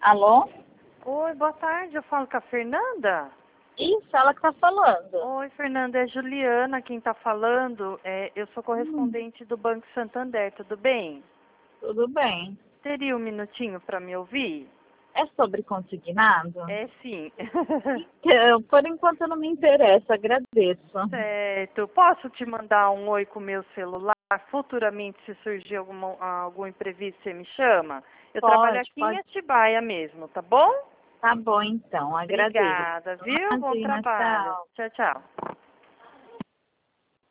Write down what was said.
Alô? Oi, boa tarde. Eu falo com a Fernanda? Isso, ela que tá falando. Oi, Fernanda. É Juliana quem tá falando. Eu sou correspondente do Banco Santander, tudo bem? Tudo bem. Teria um minutinho para me ouvir? É sobre consignado? É sim. Então, por enquanto não me interessa, agradeço. Certo. Posso te mandar um oi com o meu celular? Futuramente, se surgir algum imprevisto, você me chama? Eu trabalho Pode, aqui em pode. Atibaia mesmo, tá bom? Tá bom então, agradeço. Obrigada, viu? Bom Imagina, trabalho. tchau. Tchau, tchau.